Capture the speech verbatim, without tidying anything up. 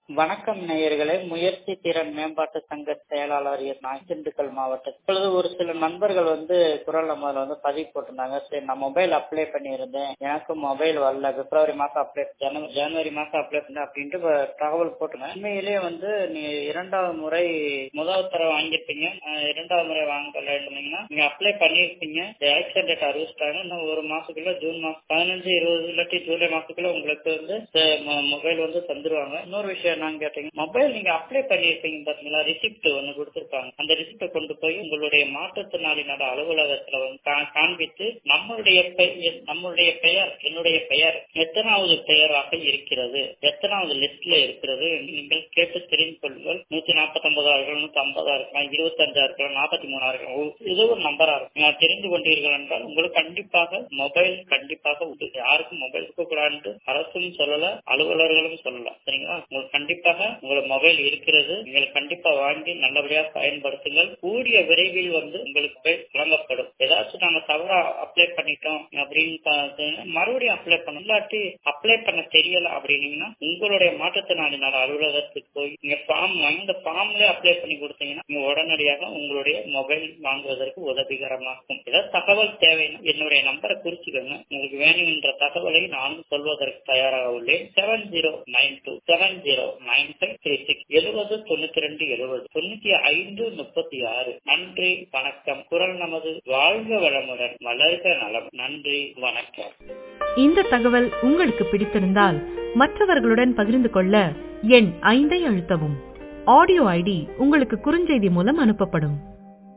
வணக்கம் நேயர்களே. முயற்சி திறன் மேம்பாட்டு சங்க செயலாளர் நான் திண்டுக்கல் மாவட்டம். இப்பொழுது ஒரு சில நண்பர்கள் வந்து குரல் நம்பர்ல வந்து பதிவு போட்டிருந்தாங்க. சரி, நான் மொபைல் அப்ளை பண்ணியிருந்தேன், எனக்கு மொபைல் வரல, பிப்ரவரி மாசம் அப்ளை ஜனவரி ஜனவரி மாசம் அப்ளை பண்ண அப்படின்ட்டு தகவல் போட்டுங்க. உண்மையிலேயே வந்து நீ இரண்டாவது முறை முதல் தடவை வாங்கிருப்பீங்க, இரண்டாவது முறை வாங்கல இருந்தீங்கன்னா நீங்க அப்ளை பண்ணிருப்பீங்க. ஆக்சிடென்ட் டேட் அறிவிச்சிட்டாங்க. இன்னும் ஒரு மாசத்துக்குள்ள ஜூன் மாசம் பதினஞ்சு இருபது இல்லாட்டி ஜூலை மாசத்துக்குள்ள உங்களுக்கு வந்து மொபைல் வந்து தந்துருவாங்க. இன்னொரு விஷயம் என்னன்னு கேட்டீங்க, மொபைல் நீங்க அப்ளை பண்ணிருப்பீங்க பாத்தீங்களா, ரிசிப்ட் ஒண்ணு கொடுத்திருப்பாங்க. அந்த ரிசிப்ட கொண்டு போய் உங்களுடைய மாற்றுத்திறனாளி நல அலுவலகத்துல வந்து காண்பித்து நம்மளுடைய நம்மளுடைய பெயர் என்னுடைய பெயர் எத்தனாவது பெயராக இருக்கிறது, எத்தனாவது லிஸ்ட்ல இருக்கிறது என்று நீங்கள் கேட்டு தெரிந்து கொள்ளுங்கள். நூத்தி நாற்பத்தி ஒன்பதா இருக்கலாம், நூத்தி ஐம்பதா இருக்கலாம், இருபத்தி அஞ்சா இருக்கலாம், நாற்பத்தி மூணா இருக்கலாம், ஏதோ ஒரு நம்பரா இருக்கும். தெரிந்து கொண்டீர்கள் என்றால் உங்களுக்கு கண்டிப்பாக மொபைல் கண்டிப்பாக உண்டு. யாருக்கும் மொபைல் இருக்கக்கூடாது அரசும் சொல்லல, அலுவலர்களும் சொல்லலாம். சரிங்களா? உங்களுக்கு கண்டிப்பாக உங்களோட மொபைல் இருக்கிறது. நீங்கள் கண்டிப்பா வாங்கி நல்லபடியாக பயன்படுத்துங்கள். கூடிய விரைவில் வந்து உங்களுக்கு வழங்கப்படும். ஏதாச்சும் நாங்க தவறா அப்ளை பண்ணிட்டோம் அப்படின்னு மறுபடியும் அப்ளை பண்ண இல்லாட்டி அப்ளை பண்ண தெரியல அப்படின்னீங்கன்னா உங்களுடைய மாற்றுத்திறனாளி நல அலுவலகத்துக்கு போய் நீங்க ஃபார்ம் வாங்கி இந்த ஃபார்ம்ல அப்ளை பண்ணி கொடுத்தீங்கன்னா நீங்க உடனடியாக உங்களுடைய மொபைல் வாங்குவதற்கு உதவிகரமாகும். ஏதாவது தகவல் தேவைன்னா என்னுடைய நம்பரை குறிச்சுக்கோங்க. உங்களுக்கு வேணும் என்ற தகவலை நானும் சொல்வதற்கு தயாராக உள்ளேன். Seven zero nine two seven zero nine five three six எழுபது தொண்ணூத்தி ரெண்டு எழுபது தொண்ணூத்தி ஐந்து முப்பத்தி ஆறு. நன்றி, வணக்கம். குரல் நமது. வாழ்க வளமுடன், வளர்க நலம். நன்றி, வணக்கம். இந்த தகவல் உங்களுக்கு பிடித்திருந்தால் மற்றவர்களுடன் பகிர்ந்து கொள்ள எண் ஐந்தை அழுத்தவும். ஆடியோ ஐடி உங்களுக்கு குறுஞ்செய்தி மூலம் அனுப்பப்படும்.